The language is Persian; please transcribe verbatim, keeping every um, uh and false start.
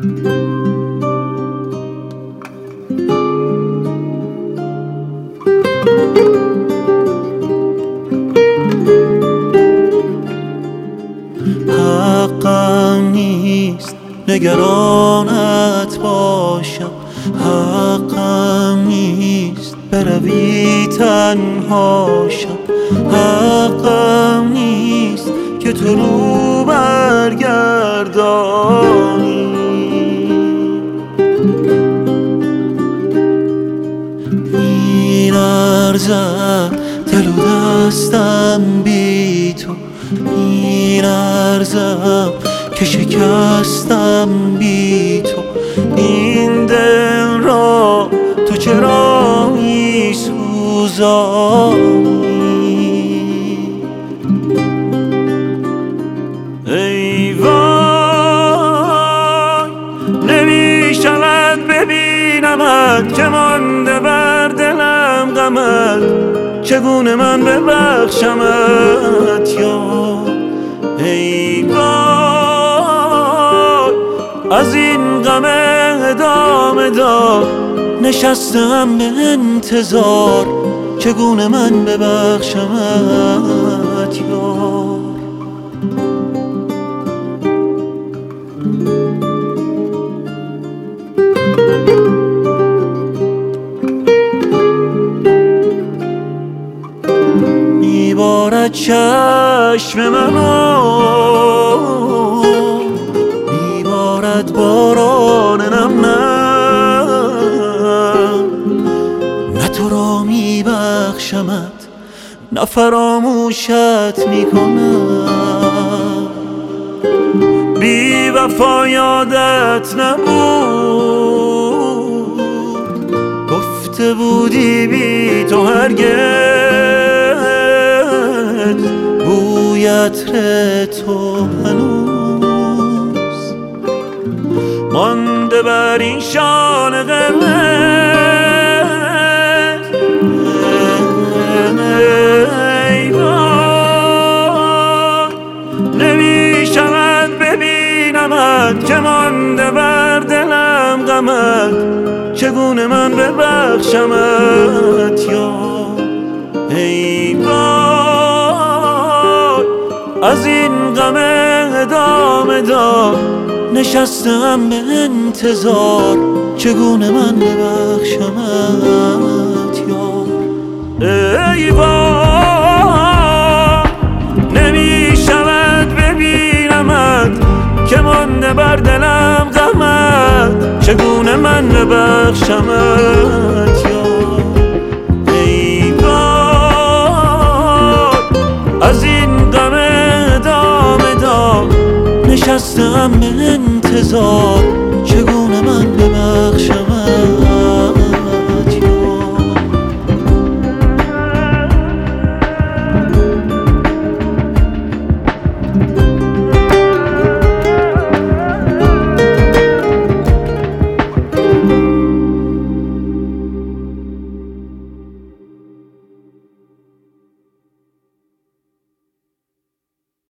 حقم نیست نگرانت باشم، حقم نیست بروی تنهاشم، حقم نیست که تو رو برگردانی. می‌لرزد دل و دستم بی تو، می‌لرزم که شکستم بی تو. این دل را تو چرا می‌سوزانی؟ ای وای نمی‌شود ببینمت که مانده بر دلم غمت، چگونه من ببخشمت یار؟ ای وای از این غم ادامه دار نشستم به انتظار، چگونه من ببخشمت یار؟ میبارد چشم منو، میبارد باران نم نم، نه تو را میبخشمت نه فراموشت میکنم. بی وفا یادت نبود، گفته بودی بی تو هرگز، بوی عطر تو هنوز مانده بر این شانه قرمز. ای وای نمی‌شود ببینمت که مانده بر دلم غمت، چگونه من ببخشمت یار؟ ای وای از این غم ادامه دار نشستم به انتظار، چگونه من ببخشمت یار؟ ای وای نمی‌شود ببینمت که مانده بر دلم غمت، چگونه من ببخشمت یار؟ ای وای از این غم ادامه دار نشستم به انتظار، چگونه من ببخشم